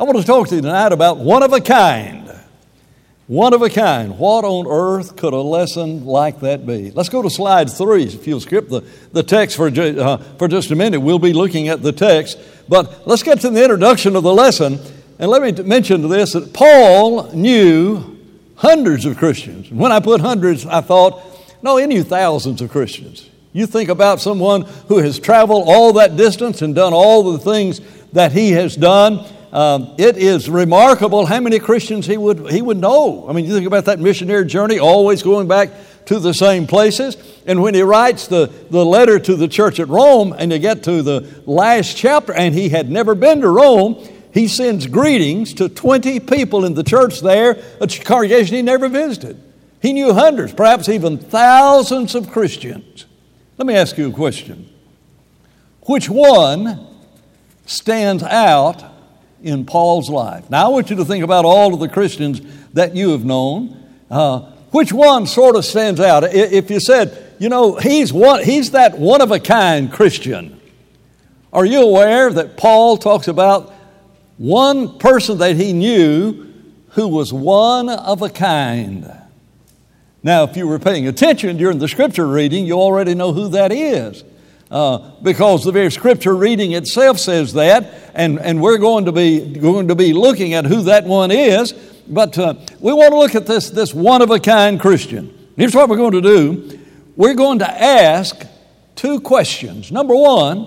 I want to talk to you tonight about one of a kind. One of a kind. What on earth could a lesson like that be? Let's go to slide 3. If you'll skip the text for just a minute, we'll be looking at the text. But let's get to the introduction of the lesson. And let me mention this, that Paul knew hundreds of Christians. When I put hundreds, I thought, no, he knew thousands of Christians. You think about someone who has traveled all that distance and done all the things that he has done. It is remarkable how many Christians he would know. I mean, you think about that missionary journey, always going back to the same places. And when he writes the letter to the church at Rome, and you get to the last chapter, and he had never been to Rome, he sends greetings to 20 people in the church there, a congregation he never visited. He knew hundreds, perhaps even thousands of Christians. Let me ask you a question. Which one stands out in Paul's life? Now, I want you to think about all of the Christians that you have known. Which one sort of stands out? If you said, you know, he's that one-of-a-kind Christian. Are you aware that Paul talks about one person that he knew who was one of a kind? Now, if you were paying attention during the scripture reading, you already know who that is. Because the very scripture reading itself says that, and we're going to be looking at who that one is. But we want to look at this one-of-a-kind Christian. Here's what we're going to do. We're going to ask two questions. Number one,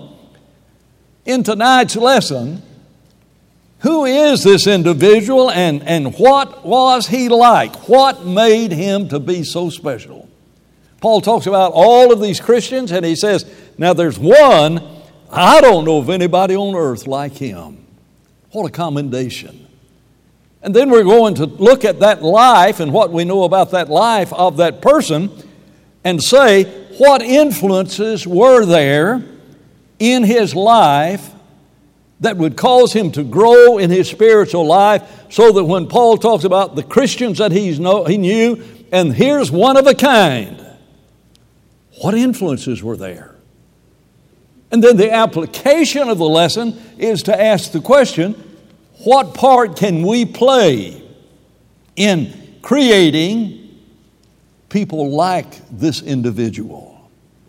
in tonight's lesson, who is this individual and what was he like? What made him to be so special? Paul talks about all of these Christians, and he says, now there's one, I don't know of anybody on earth like him. What a commendation. And then we're going to look at that life and what we know about that life of that person and say, what influences were there in his life that would cause him to grow in his spiritual life, so that when Paul talks about the Christians that he knew, and here's one of a kind, what influences were there? And then the application of the lesson is to ask the question, what part can we play in creating people like this individual?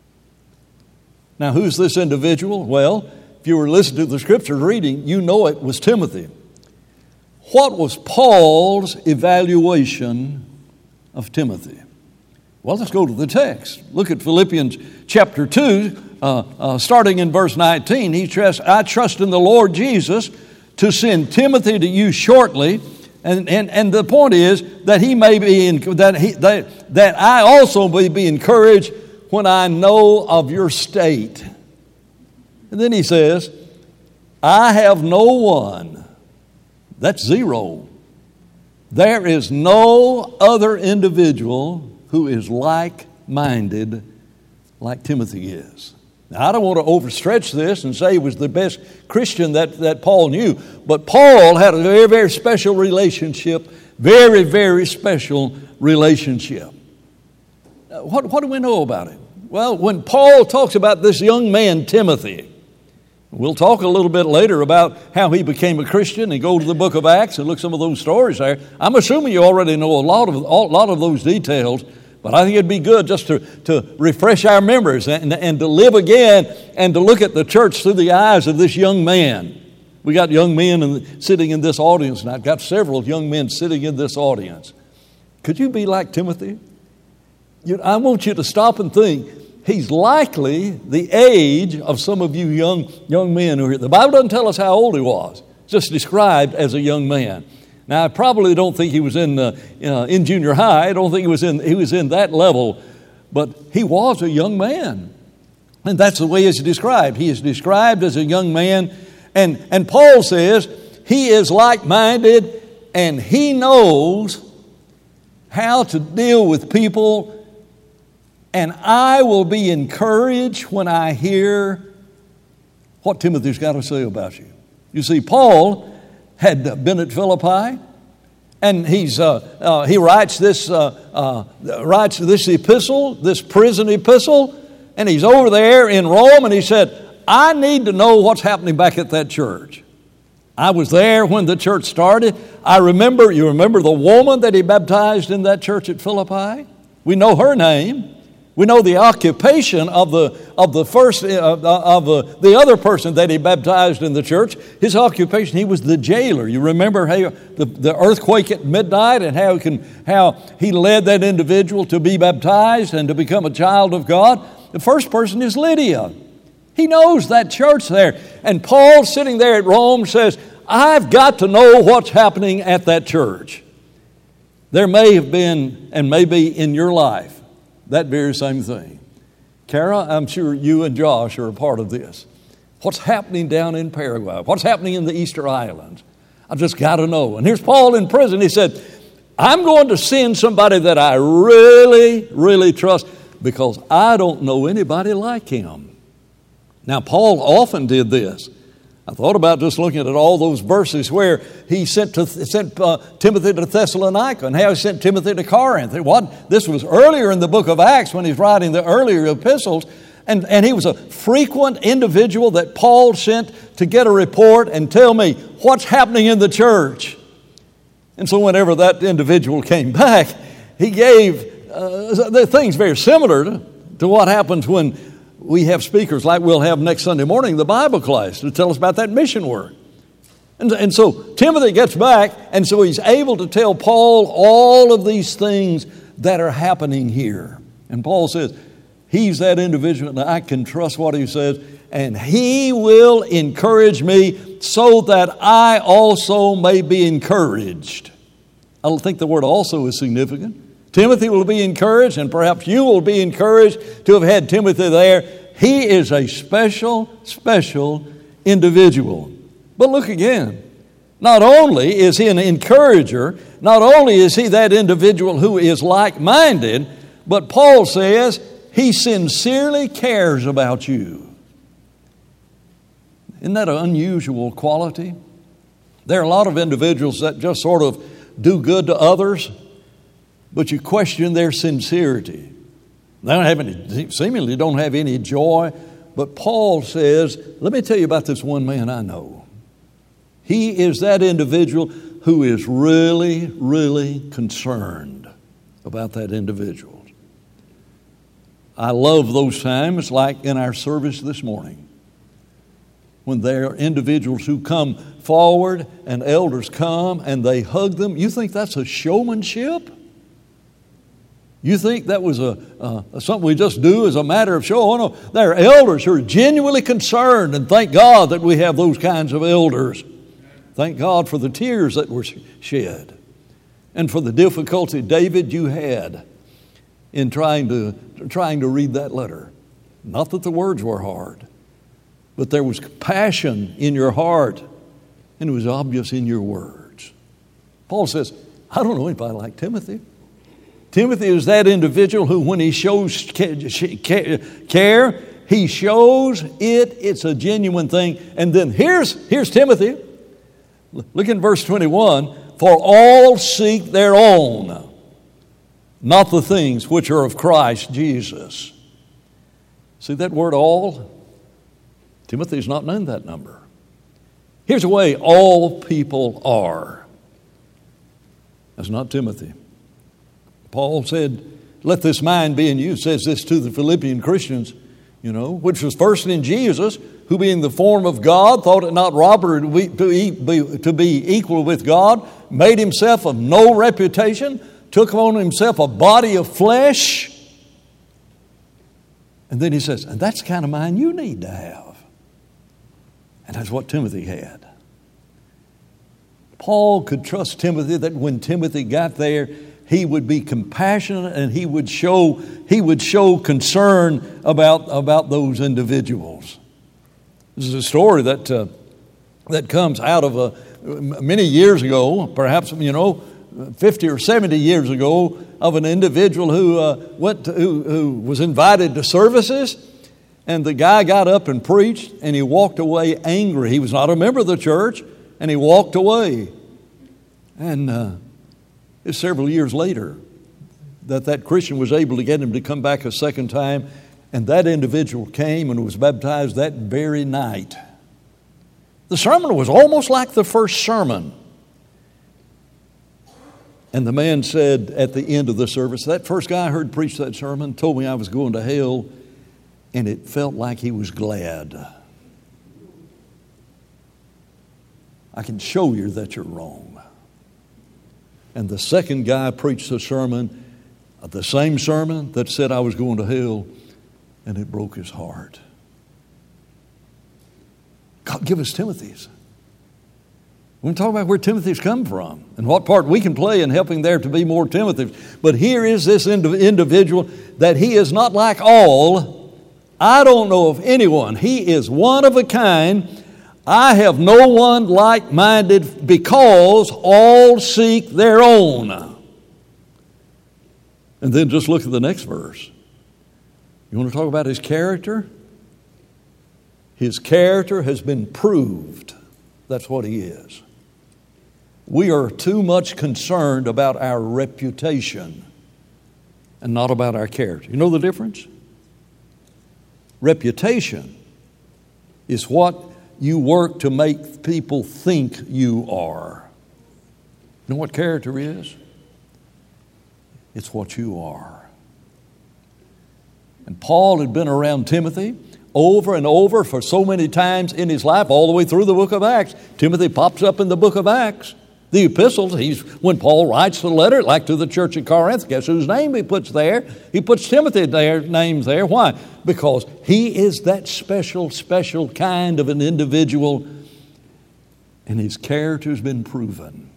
Now, who's this individual? Well, if you were listening to the scripture reading, you know it was Timothy. What was Paul's evaluation of Timothy? Well, let's go to the text. Look at Philippians chapter 2, starting in verse 19. I trust in the Lord Jesus to send Timothy to you shortly. And the point is that he may be that I also may be encouraged when I know of your state. And then he says, I have no one. That's zero. There is no other individual who is like-minded like Timothy is. Now, I don't want to overstretch this and say he was the best Christian that Paul knew, but Paul had a very, very special relationship, very, very special relationship. What do we know about him? Well, when Paul talks about this young man, Timothy, we'll talk a little bit later about how he became a Christian and go to the book of Acts and look at some of those stories there. I'm assuming you already know a lot of those details, but I think it'd be good just to refresh our memories and to live again and to look at the church through the eyes of this young man. We got young men sitting in this audience, and I've got several young men sitting in this audience. Could you be like Timothy? I want you to stop and think. He's likely the age of some of you young men who are here. The Bible doesn't tell us how old he was. It's just described as a young man. Now, I probably don't think he was in junior high. I don't think he was in that level, but he was a young man, and that's the way he's described. He is described as a young man, and Paul says he is like-minded, and he knows how to deal with people. And I will be encouraged when I hear what Timothy's got to say about you. You see, Paul had been at Philippi, and he writes this epistle, this prison epistle, and he's over there in Rome, and he said, I need to know what's happening back at that church. I was there when the church started. You remember the woman that he baptized in that church at Philippi? We know her name. We know the occupation of the other person that he baptized in the church. His occupation, he was the jailer. You remember how the earthquake at midnight and how he led that individual to be baptized and to become a child of God. The first person is Lydia. He knows that church there. And Paul, sitting there at Rome, says, I've got to know what's happening at that church. There may have been, and may be in your life, that very same thing. Kara, I'm sure you and Josh are a part of this. What's happening down in Paraguay? What's happening in the Easter Islands? I've just got to know. And here's Paul in prison. He said, I'm going to send somebody that I really, really trust because I don't know anybody like him. Now, Paul often did this. I thought about just looking at all those verses where he sent Timothy to Thessalonica and how he sent Timothy to Corinth. This was earlier in the book of Acts when he's writing the earlier epistles. And he was a frequent individual that Paul sent to get a report and tell me what's happening in the church. And so whenever that individual came back, he gave things very similar to what happens when we have speakers like we'll have next Sunday morning, the Bible class, to tell us about that mission work. And so Timothy gets back, and so he's able to tell Paul all of these things that are happening here. And Paul says, he's that individual, and I can trust what he says, and he will encourage me so that I also may be encouraged. I don't think the word also is significant. Timothy will be encouraged, and perhaps you will be encouraged to have had Timothy there. He is a special, special individual. But look again. Not only is he an encourager, not only is he that individual who is like-minded, but Paul says he sincerely cares about you. Isn't that an unusual quality? There are a lot of individuals that just sort of do good to others, but you question their sincerity. They seemingly don't have any joy. But Paul says, let me tell you about this one man I know. He is that individual who is really, really concerned about that individual. I love those times like in our service this morning when there are individuals who come forward and elders come and they hug them. You think that's a showmanship? You think that was something we just do as a matter of show? Oh, no. There are elders who are genuinely concerned, and thank God that we have those kinds of elders. Thank God for the tears that were shed and for the difficulty, David, you had in trying to read that letter. Not that the words were hard, but there was passion in your heart, and it was obvious in your words. Paul says, I don't know anybody like Timothy. Timothy is that individual who, when he shows care, he shows it. It's a genuine thing. And then here's Timothy. Look in verse 21. For all seek their own, not the things which are of Christ Jesus. See that word all? Timothy's not in that number. Here's the way all people are. That's not Timothy. Paul said, let this mind be in you, says this to the Philippian Christians, which was first in Jesus, who being the form of God, thought it not robbery to be equal with God, made himself of no reputation, took on himself a body of flesh. And then he says, and that's the kind of mind you need to have. And that's what Timothy had. Paul could trust Timothy that when Timothy got there, he would be compassionate and he would show concern about those individuals. This is a story that comes out of many years ago, perhaps 50 or 70 years ago, of an individual who was invited to services, and the guy got up and preached, and he walked away angry. He was not a member of the church, and he walked away. And it's several years later that Christian was able to get him to come back a second time, and that individual came and was baptized that very night. The sermon was almost like the first sermon. And the man said at the end of the service, that first guy I heard preach that sermon told me I was going to hell, and it felt like he was glad. I can show you that you're wrong. And the second guy preached the sermon, the same sermon that said I was going to hell, and it broke his heart. God, give us Timothy's. We're talking about where Timothy's come from and what part we can play in helping there to be more Timothy's. But here is this individual that he is not like all. I don't know of anyone. He is one of a kind. I have no one like-minded because all seek their own. And then just look at the next verse. You want to talk about his character? His character has been proved. That's what he is. We are too much concerned about our reputation and not about our character. You know the difference? Reputation is what you work to make people think you are. You know what character is? It's what you are. And Paul had been around Timothy over and over for so many times in his life, all the way through the book of Acts. Timothy pops up in the book of Acts. The epistles, when Paul writes the letter, like to the church at Corinth, guess whose name he puts there? He puts Timothy's name there. Why? Because he is that special kind of an individual, and his character has been proven.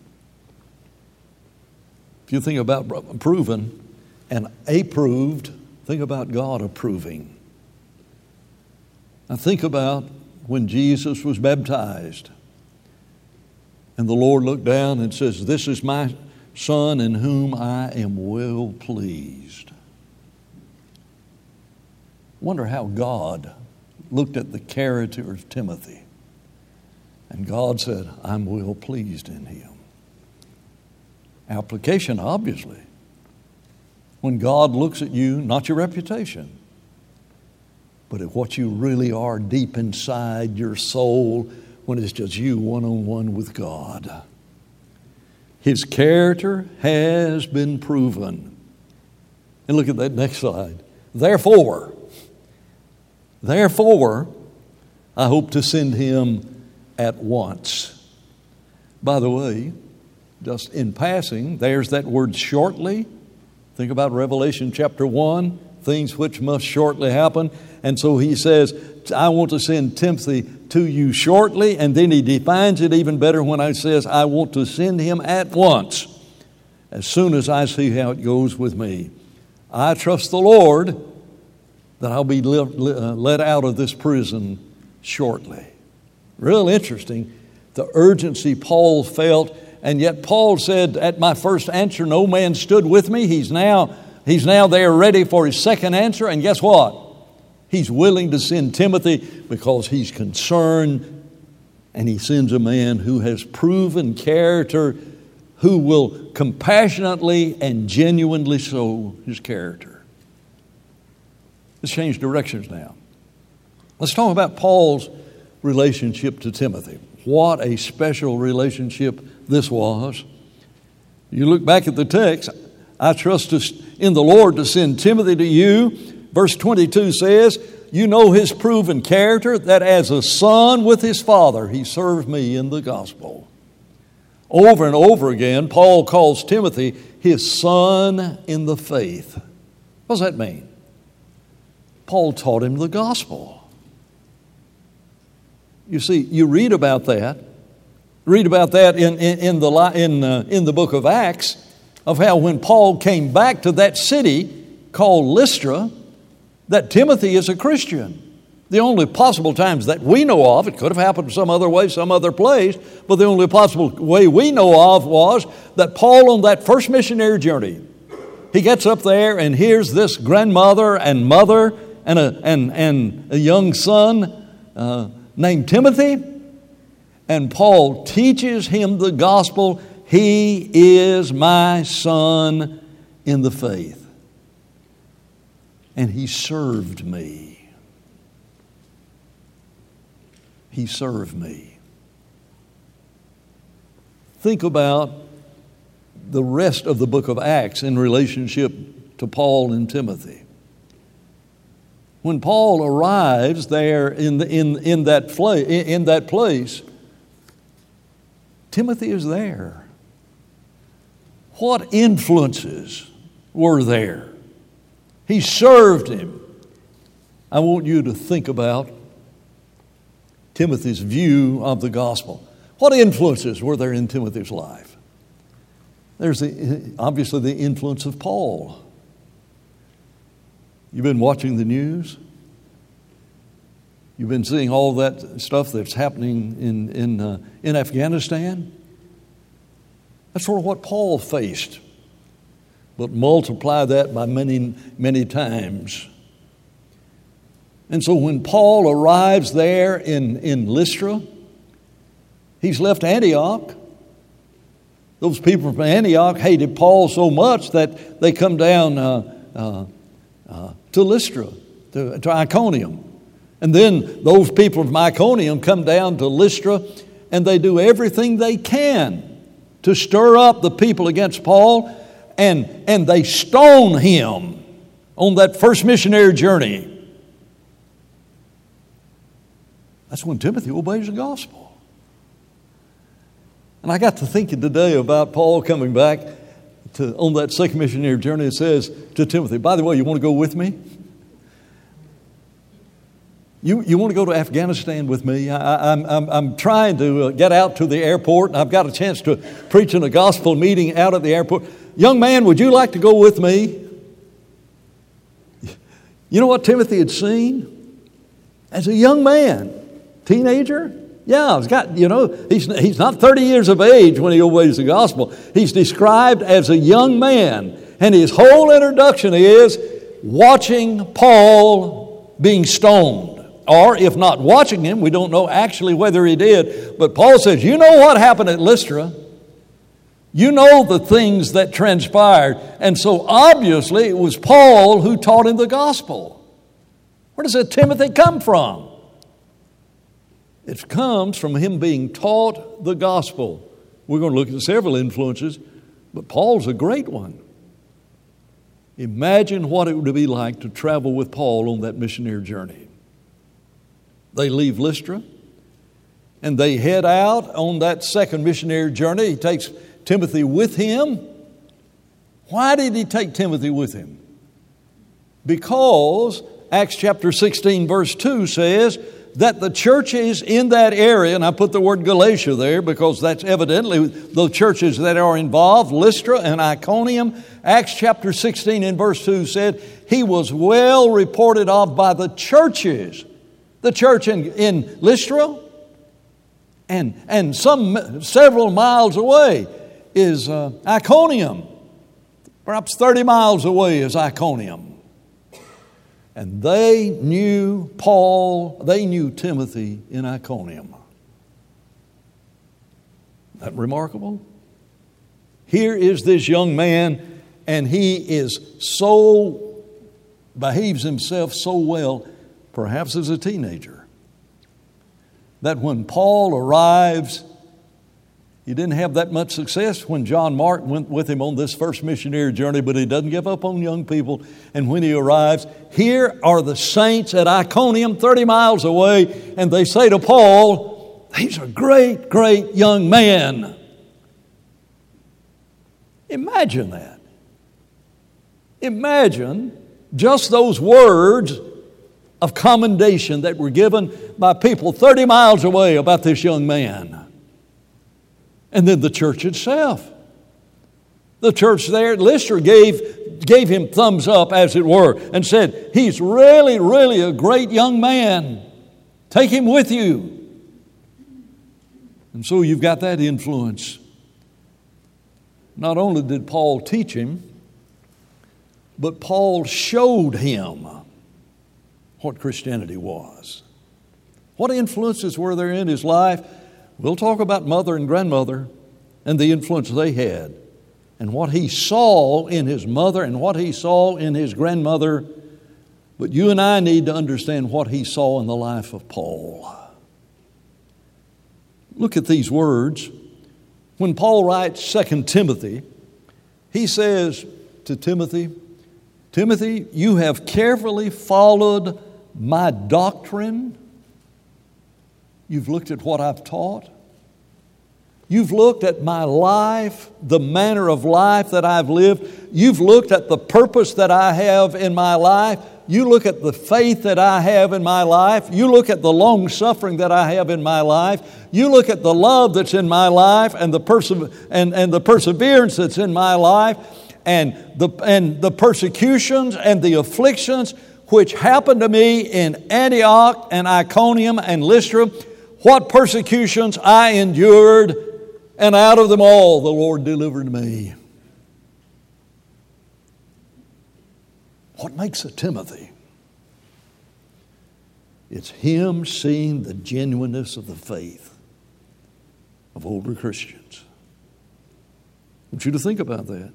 If you think about proven and approved, think about God approving. Now think about when Jesus was baptized. And the Lord looked down and says, "This is my Son in whom I am well pleased." Wonder how God looked at the character of Timothy. And God said, "I'm well pleased in him." Application, obviously. When God looks at you, not your reputation, but at what you really are deep inside your soul, when it's just you one-on-one with God. His character has been proven. And look at that next slide. Therefore, I hope to send him at once. By the way, just in passing, there's that word shortly. Think about Revelation chapter 1, things which must shortly happen. And so he says, I want to send Timothy to you shortly. And then he defines it even better when he says, I want to send him at once, as soon as I see how it goes with me. I trust the Lord that I'll be let out of this prison shortly. Real interesting, the urgency Paul felt. And yet Paul said, at my first answer, no man stood with me. He's now there ready for his second answer. And guess what? He's willing to send Timothy because he's concerned, and he sends a man who has proven character, who will compassionately and genuinely show his character. Let's change directions now. Let's talk about Paul's relationship to Timothy. What a special relationship this was. You look back at the text, I trust in the Lord to send Timothy to you. Verse 22 says, you know his proven character, that as a son with his father, he served me in the gospel. Over and over again, Paul calls Timothy his son in the faith. What does that mean? Paul taught him the gospel. You see, you read about that. Read about that in the book of Acts, of how when Paul came back to that city called Lystra, that Timothy is a Christian. The only possible times that we know of, it could have happened some other way, some other place, but the only possible way we know of was that Paul, on that first missionary journey, he gets up there and here's this grandmother and mother and a young son named Timothy, and Paul teaches him the gospel. He is my son in the faith. And he served me. He served me. think about the rest of the book of Acts in relationship to Paul and Timothy. When Paul arrives there in that place, Timothy is there. What influences were there? He served him. I want you to think about Timothy's view of the gospel. What influences were there in Timothy's life? There's obviously the influence of Paul. You've been watching the news. You've been seeing all that stuff that's happening in Afghanistan. That's sort of what Paul faced. But multiply that by many, many times. And so when Paul arrives there in Lystra, he's left Antioch. Those people from Antioch hated Paul so much that they come down to Lystra, to Iconium. And then those people from Iconium come down to Lystra, and they do everything they can to stir up the people against Paul, and they stone him on that first missionary journey. That's when Timothy obeys the gospel. And I got to thinking today about Paul coming back on that second missionary journey. It says to Timothy, by the way, you want to go with me? You want to go to Afghanistan with me? I'm trying to get out to the airport, and I've got a chance to preach in a gospel meeting out at the airport. Young man, would you like to go with me? You know what Timothy had seen? As a young man, teenager? Yeah, he's not 30 years of age when he obeys the gospel. He's described as a young man, and his whole introduction is watching Paul being stoned. Or if not watching him, we don't know actually whether he did. But Paul says, you know what happened at Lystra? You know the things that transpired. And so obviously it was Paul who taught him the gospel. Where does that Timothy come from? It comes from him being taught the gospel. We're going to look at several influences, but Paul's a great one. Imagine what it would be like to travel with Paul on that missionary journey. They leave Lystra, and they head out on that second missionary journey. He takes Timothy with him. Why did he take Timothy with him? Because Acts chapter 16 verse 2 says that the churches in that area, and I put the word Galatia there because that's evidently the churches that are involved, Lystra and Iconium. Acts chapter 16 and verse 2 said, he was well reported of by the churches. The church in Lystra, and several miles away is Iconium. Perhaps 30 miles away is Iconium. And they knew Paul, they knew Timothy in Iconium. Isn't that remarkable? Here is this young man, and he behaves himself so well, perhaps as a teenager, that when Paul arrives, he didn't have that much success when John Mark went with him on this first missionary journey, but he doesn't give up on young people. And when he arrives, here are the saints at Iconium, 30 miles away, and they say to Paul, he's a great, great young man. Imagine that. Imagine just those words of commendation that were given by people 30 miles away about this young man. And then the church itself. The church there at Lystra gave him thumbs up, as it were, and said, he's really, really a great young man. Take him with you. And so you've got that influence. Not only did Paul teach him, but Paul showed him what Christianity was. What influences were there in his life? We'll talk about mother and grandmother and the influence they had, and what he saw in his mother and what he saw in his grandmother. But you and I need to understand what he saw in the life of Paul. Look at these words When Paul writes 2 Timothy, he says to Timothy, Timothy, you have carefully followed my doctrine. You've looked at what I've taught. You've looked at my life, the manner of life that I've lived. You've looked at the purpose that I have in my life. You look at the faith that I have in my life. You look at the long suffering that I have in my life. You look at the love that's in my life and the perseverance that's in my life and the persecutions and the afflictions which happened to me in Antioch and Iconium and Lystra. What persecutions I endured, and out of them all the Lord delivered me. What makes a Timothy? It's him seeing the genuineness of the faith of older Christians. I want you to think about that.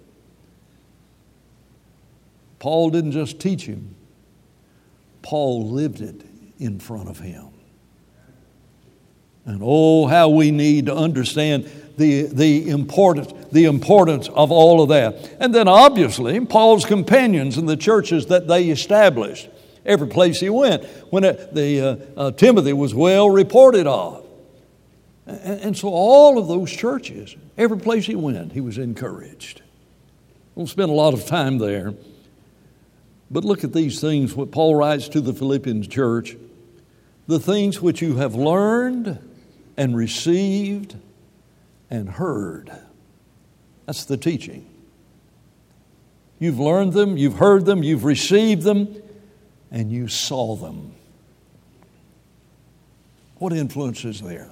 Paul didn't just teach him. Paul lived it in front of him. And oh, how we need to understand the importance of all of that. And then obviously, Paul's companions in the churches that they established, every place he went, when Timothy was well reported of. And so all of those churches, every place he went, he was encouraged. We'll spend a lot of time there. But look at these things, what Paul writes to the Philippians church. The things which you have learned and received and heard. That's the teaching. You've learned them, you've heard them, you've received them, and you saw them. What influence is there?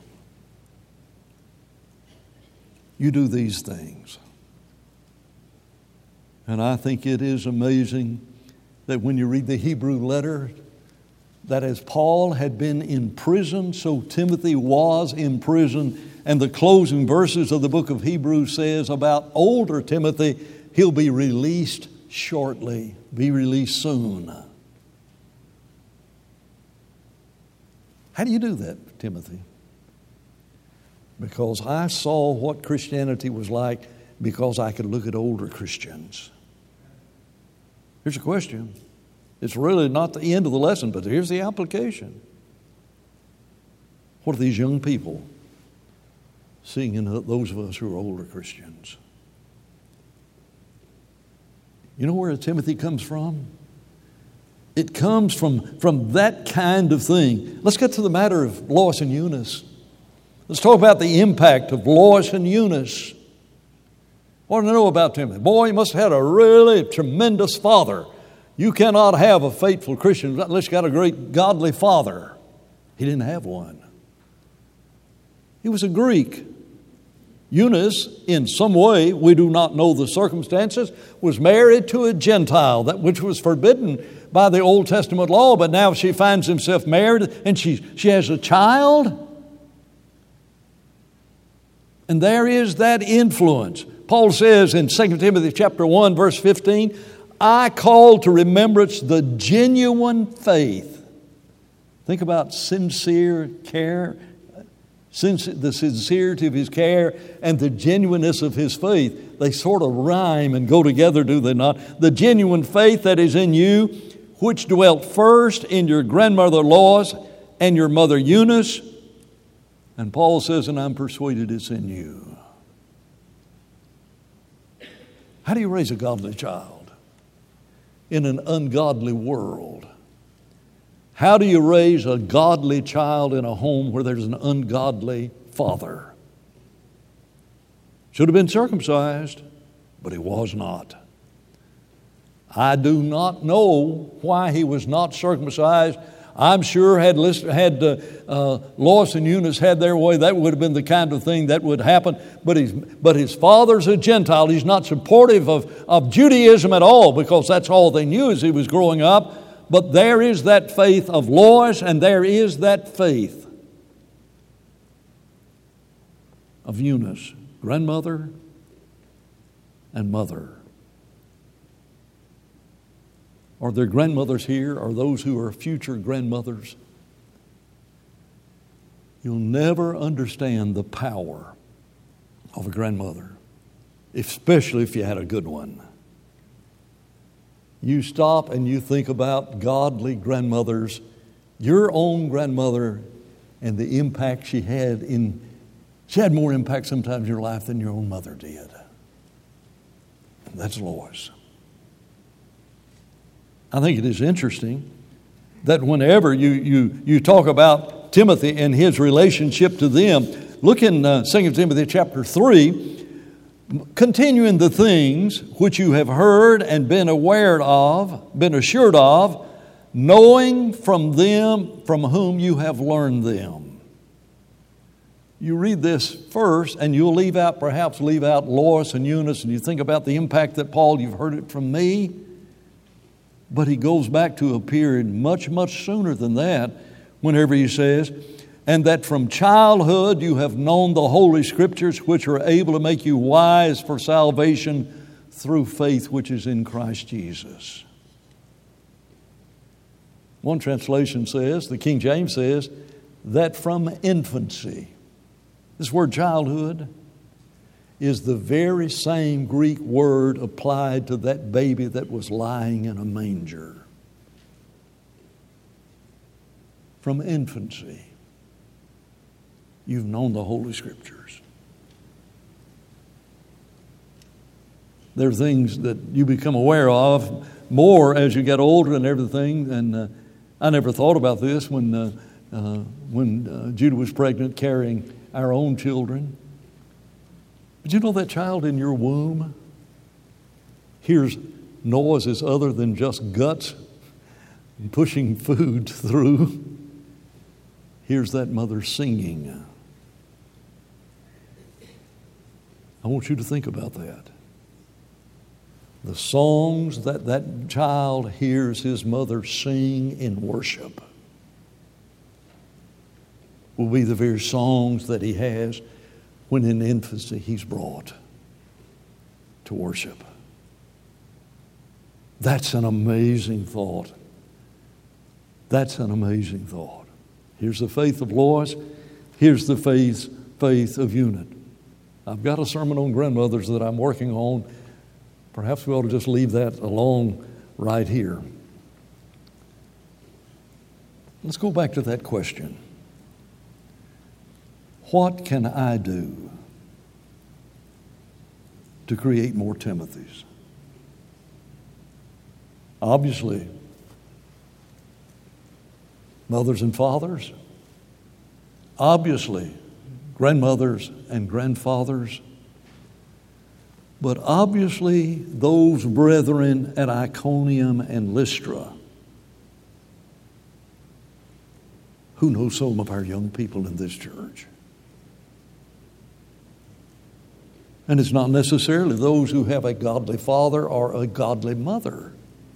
You do these things. And I think it is amazing that when you read the Hebrew letter, that as Paul had been in prison, so Timothy was in prison. And the closing verses of the book of Hebrews says about older Timothy, he'll be released shortly, be released soon. How do you do that, Timothy? Because I saw what Christianity was like because I could look at older Christians. Here's a question. It's really not the end of the lesson, but here's the application. What are these young people seeing in those of us who are older Christians? You know where Timothy comes from? It comes from that kind of thing. Let's get to the matter of Lois and Eunice. Let's talk about the impact of Lois and Eunice. What do I know about Timothy? Boy, he must have had a really tremendous father. You cannot have a faithful Christian unless you got a great godly father. He didn't have one. He was a Greek. Eunice, in some way, we do not know the circumstances, was married to a Gentile, that which was forbidden by the Old Testament law, but now she finds herself married and she has a child. And there is that influence. Paul says in 2 Timothy chapter 1, verse 15, I call to remembrance the genuine faith. Think about sincere care, the sincerity of his care and the genuineness of his faith. They sort of rhyme and go together, do they not? The genuine faith that is in you, which dwelt first in your grandmother Lois and your mother Eunice. And Paul says, and I'm persuaded it's in you. How do you raise a godly child in an ungodly world? How do you raise a godly child in a home where there's an ungodly father? Should have been circumcised, but he was not. I do not know why he was not circumcised. I'm sure had Lois and Eunice had their way, that would have been the kind of thing that would happen. But his father's a Gentile. He's not supportive of Judaism at all, because that's all they knew as he was growing up. But there is that faith of Lois, and there is that faith of Eunice, grandmother and mother. Are there grandmothers here, or those who are future grandmothers? You'll never understand the power of a grandmother, especially if you had a good one. You stop and you think about godly grandmothers, your own grandmother, and the impact she had more impact sometimes in your life than your own mother did. And that's Lois. I think it is interesting that whenever you talk about Timothy and his relationship to them, look in 2 Timothy chapter 3, continuing the things which you have heard and been assured of, knowing from them from whom you have learned them. You read this first and you'll perhaps leave out Lois and Eunice, and you think about the impact that Paul, you've heard it from me. But he goes back to a period much, much sooner than that whenever he says, and that from childhood you have known the Holy Scriptures, which are able to make you wise for salvation through faith which is in Christ Jesus. One translation says, the King James says, that from infancy. This word childhood is the very same Greek word applied to that baby that was lying in a manger. From infancy, you've known the Holy Scriptures. There are things that you become aware of more as you get older and everything. And I never thought about this when Judah was pregnant carrying our own children. But you know that child in your womb hears noises other than just guts and pushing food through. Hears that mother singing. I want you to think about that. The songs that child hears his mother sing in worship will be the very songs that he has when in infancy he's brought to worship. That's an amazing thought. That's an amazing thought. Here's the faith of Lois. Here's the faith of Eunice. I've got a sermon on grandmothers that I'm working on. Perhaps we ought to just leave that alone right here. Let's go back to that question. What can I do to create more Timothys? Obviously, mothers and fathers. Obviously, grandmothers and grandfathers. But obviously, those brethren at Iconium and Lystra who know some of our young people in this church. And it's not necessarily those who have a godly father or a godly mother.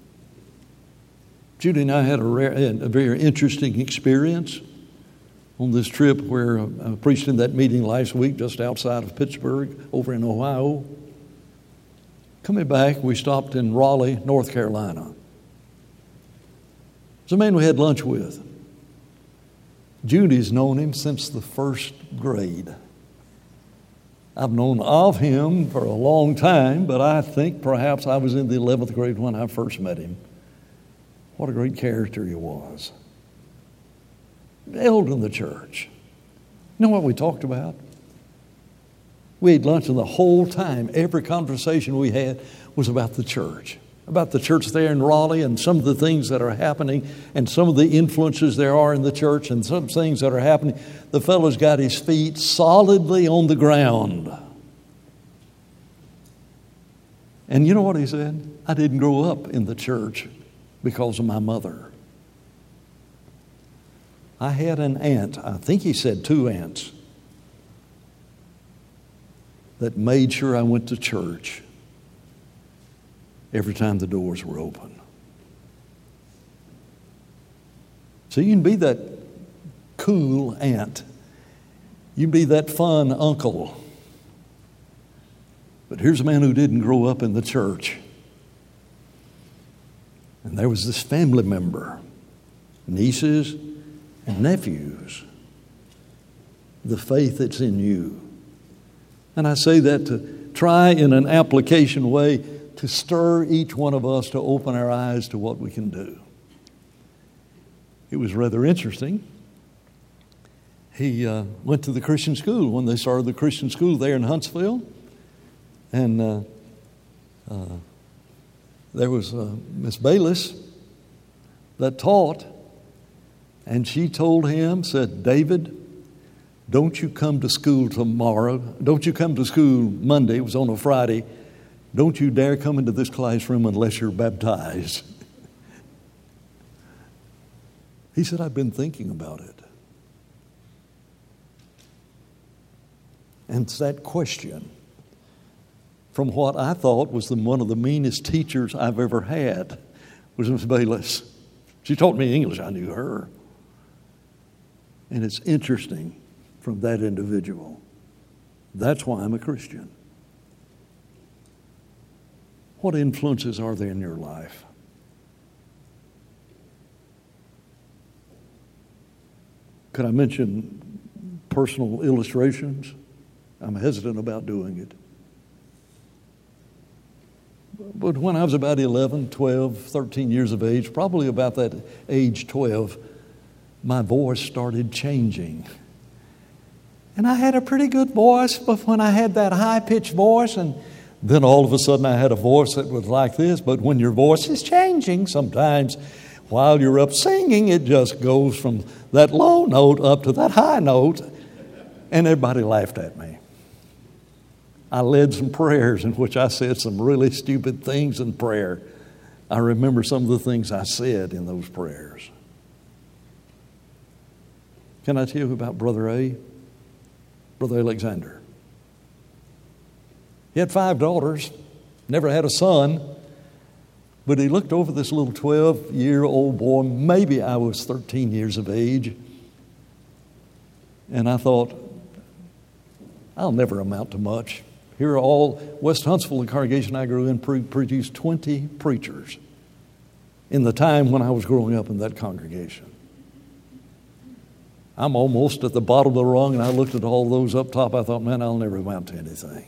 Judy and I had a very interesting experience on this trip where I preached in that meeting last week just outside of Pittsburgh over in Ohio. Coming back, we stopped in Raleigh, North Carolina. There's a man we had lunch with. Judy's known him since the first grade. I've known of him for a long time, but I think perhaps I was in the 11th grade when I first met him. What a great character he was. Elder in the church. You know what we talked about? We ate lunch, and the whole time, every conversation we had was about the church there in Raleigh and some of the things that are happening and some of the influences there are in the church and some things that are happening. The fellow's got his feet solidly on the ground. And you know what he said? I didn't grow up in the church because of my mother. I had an aunt, I think he said 2 aunts, that made sure I went to church every time the doors were open. So you can be that cool aunt. You can be that fun uncle. But here's a man who didn't grow up in the church. And there was this family member, nieces and nephews. The faith that's in you And I say that to try in an application way to stir each one of us to open our eyes to what we can do. It was rather interesting. He went to the Christian school when they started the Christian school there in Huntsville. And there was Miss Bayless that taught. And she told him, said, David, don't you come to school tomorrow. Don't you come to school Monday. It was on a Friday. Don't you dare come into this classroom unless you're baptized. He said, I've been thinking about it. And it's that question from what I thought was one of the meanest teachers I've ever had was Miss Bayless. She taught me English. I knew her. And it's interesting from that individual. That's why I'm a Christian. What influences are there in your life? Could I mention personal illustrations? I'm hesitant about doing it. But when I was about 11, 12, 13 years of age, probably about that age 12, my voice started changing. And I had a pretty good voice, but when I had that high-pitched voice, and then all of a sudden I had a voice that was like this, but when your voice is changing, sometimes while you're up singing, it just goes from that low note up to that high note, and everybody laughed at me. I led some prayers in which I said some really stupid things in prayer. I remember some of the things I said in those prayers. Can I tell you about Brother A? Brother Alexander. He had 5 daughters, never had a son, but he looked over this little 12-year-old boy. Maybe I was 13 years of age. And I thought, I'll never amount to much. Here are all, West Huntsville, the congregation I grew in, produced 20 preachers in the time when I was growing up in that congregation. I'm almost at the bottom of the rung, and I looked at all those up top. I thought, man, I'll never amount to anything.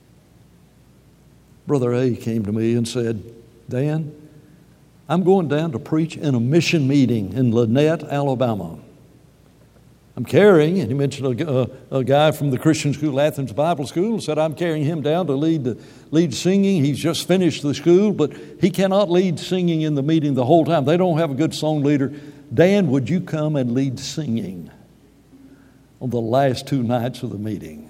Brother A came to me and said, Dan, I'm going down to preach in a mission meeting in Lynette, Alabama. I'm carrying, and he mentioned a guy from the Christian school, Athens Bible School, said I'm carrying him down to lead singing. He's just finished the school, but he cannot lead singing in the meeting the whole time. They don't have a good song leader. Dan, would you come and lead singing on the last 2 nights of the meeting?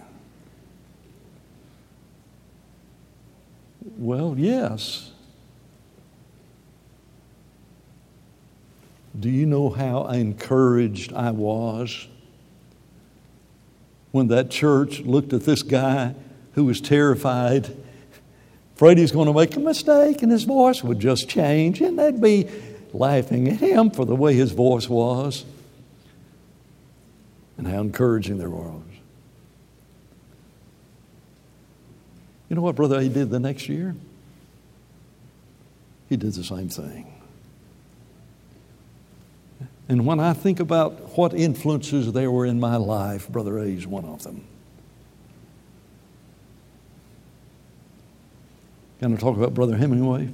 Well, yes. Do you know how encouraged I was when that church looked at this guy who was terrified, afraid he's going to make a mistake and his voice would just change, and they'd be laughing at him for the way his voice was, and how encouraging there was. You know what Brother A did the next year? He did the same thing. And when I think about what influences there were in my life, Brother A is one of them. Can I talk about Brother Hemingway?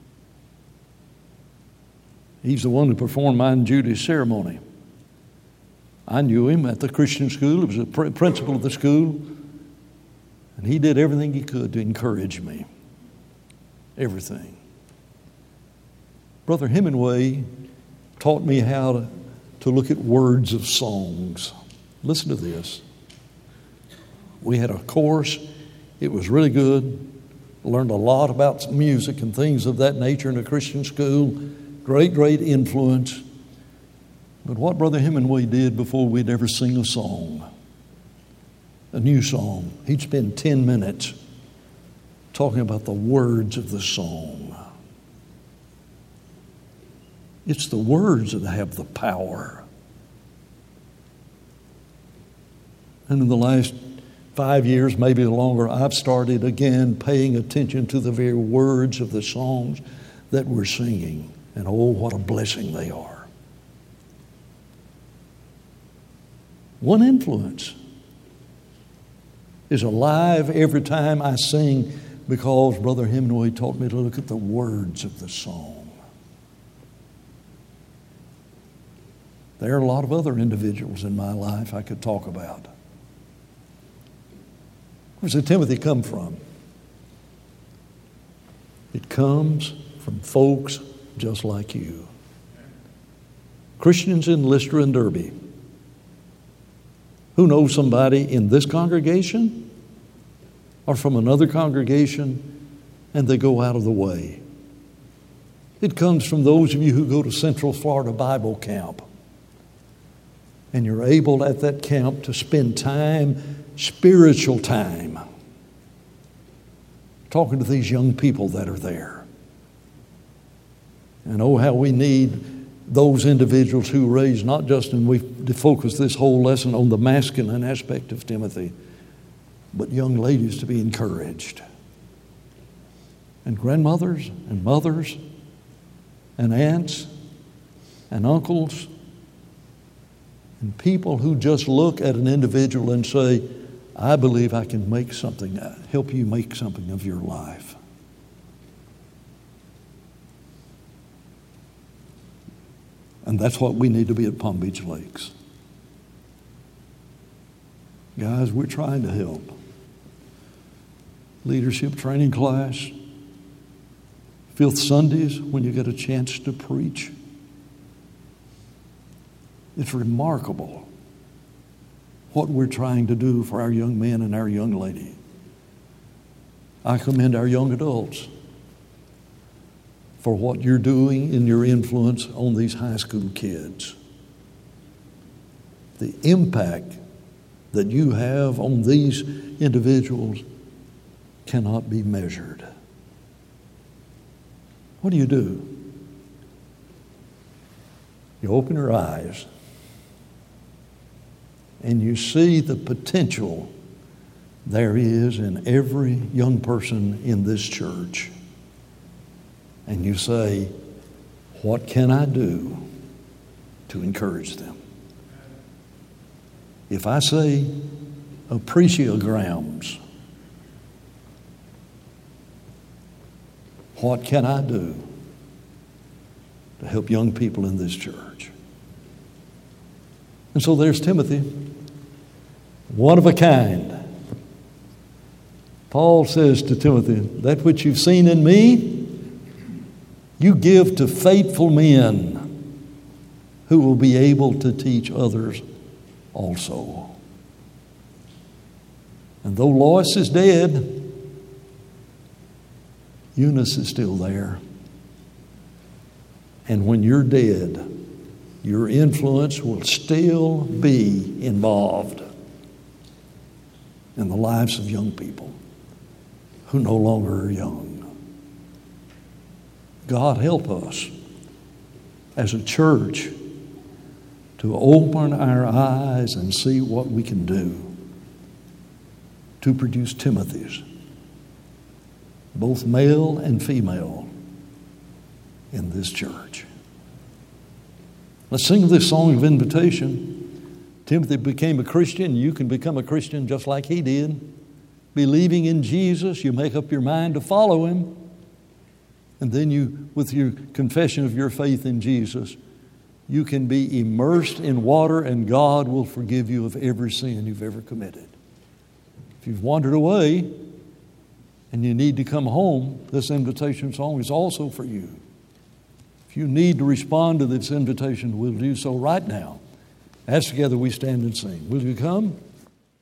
He's the one who performed mine and Judy's ceremony. I knew him at the Christian school. He was the principal of the school. And he did everything he could to encourage me. Everything. Brother Hemingway taught me how to look at words of songs. Listen to this. We had a course. It was really good. Learned a lot about music and things of that nature in a Christian school. Great, great influence. But what Brother Hemingway did before we'd ever sing a song, a new song, he'd spend 10 minutes talking about the words of the song. It's the words that have the power. And in the last 5 years, maybe longer, I've started again paying attention to the very words of the songs that we're singing. And oh, what a blessing they are. One influence. is alive every time I sing, because Brother Hemingway taught me to look at the words of the song. There are a lot of other individuals in my life I could talk about. Where's the Timothy come from? It comes from folks just like you. Christians in Lystra and Derbe who know somebody in this congregation or from another congregation, and they go out of the way. It comes from those of you who go to Central Florida Bible Camp, and you're able at that camp to spend time, spiritual time, talking to these young people that are there. And oh, how we need those individuals who raise not just, and we've focused this whole lesson on the masculine aspect of Timothy, but young ladies to be encouraged. And grandmothers and mothers and aunts and uncles and people who just look at an individual and say, I believe I can make something, help you make something of your life. And that's what we need to be at Palm Beach Lakes. Guys, we're trying to help. Leadership training class, fifth Sundays when you get a chance to preach. It's remarkable what we're trying to do for our young men and our young lady. I commend our young adults for what you're doing in your influence on these high school kids. The impact that you have on these individuals cannot be measured. What do? You open your eyes and you see the potential there is in every young person in this church. And you say, what can I do to encourage them? If I say appreciograms, what can I do to help young people in this church? And so there's Timothy, one of a kind. Paul says to Timothy, that which you've seen in me, you give to faithful men who will be able to teach others also. And though Lois is dead, Eunice is still there. And when you're dead, your influence will still be involved in the lives of young people who no longer are young. God help us as a church to open our eyes and see what we can do to produce Timothys, both male and female, in this church. Let's sing this song of invitation. Timothy became a Christian. You can become a Christian just like he did. Believing in Jesus, you make up your mind to follow him. And then you, with your confession of your faith in Jesus, you can be immersed in water and God will forgive you of every sin you've ever committed. If you've wandered away and you need to come home, this invitation song is also for you. If you need to respond to this invitation, we'll do so right now. As together we stand and sing. Will you come?